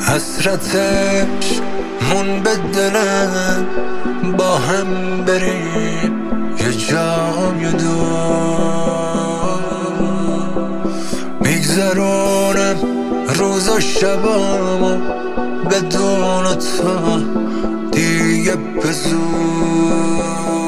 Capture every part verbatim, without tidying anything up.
حسرتش مون به دلم، با هم بریم یه جای دور. میگذرونم روز و شبامو بدون تو دیگه به زور.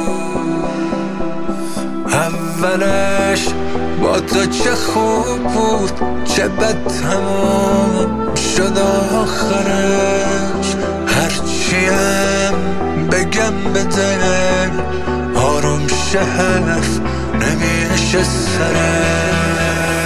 اولش با تو چه خوب بود، چه بد تمام شد آخرش. هرچیم بگم به دل آروم شه، حرف نمیشه سرش.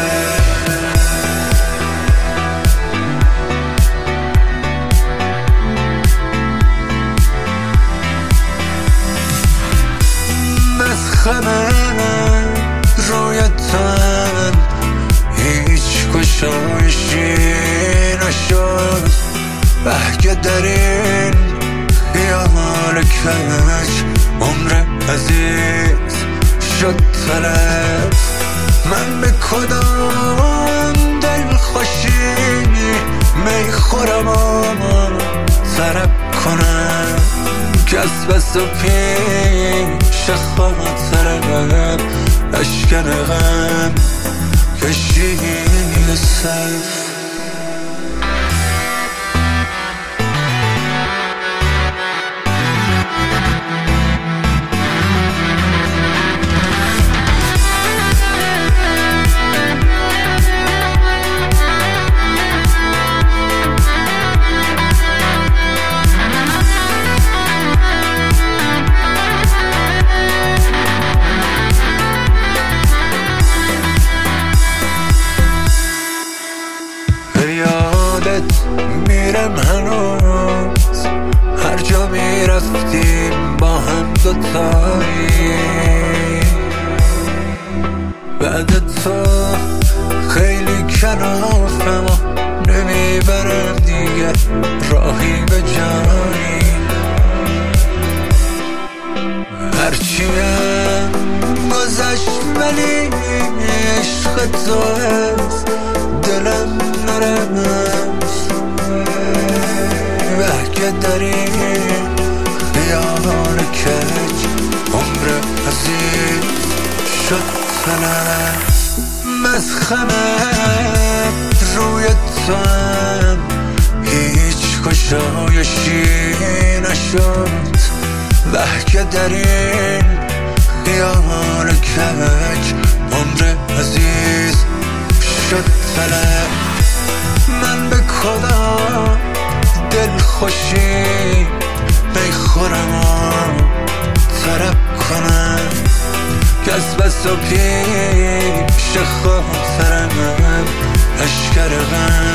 مسخره روی تن هیچ گشایشی نشد. بهگه در این خیال کج عمر عزیز شد تلف. من به کدام دل خوشی میخورم اما طرب کنم، کس بس و پیش خاطرم اشکر غم کشید صرف. میرم هنوز هر جا میرفتیم با هم دوتایی. بعد تو خیلی کنافم و نمیبرم دیگه راهی به جایی. هرچیم گذشت ولی عشق تو از دلم نرمست. بهگه در این خیال کج عمر عزیز شد تلف. مسخره روی تو هم هیچ گشایشی نشد. بهگه در این خیال کج عمر عزیز شد تلف. من به کدام دل خوشی میخورم و طرب کنم، کس بس و پیش خاطرم اشکر غم